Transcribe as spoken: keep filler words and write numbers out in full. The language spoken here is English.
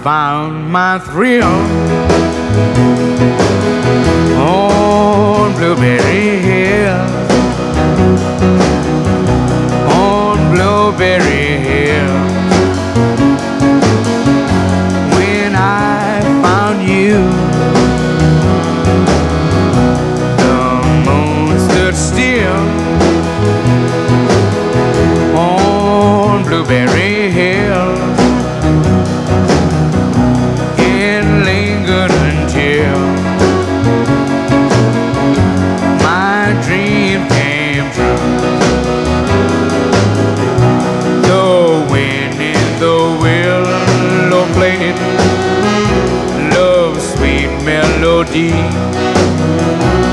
found my thrill on Blueberry Hill, on Blueberry Hill. When I found you, the moon stood still on Blueberry Hill. It lingered until my dream came true. The wind in the willow played love's sweet melody.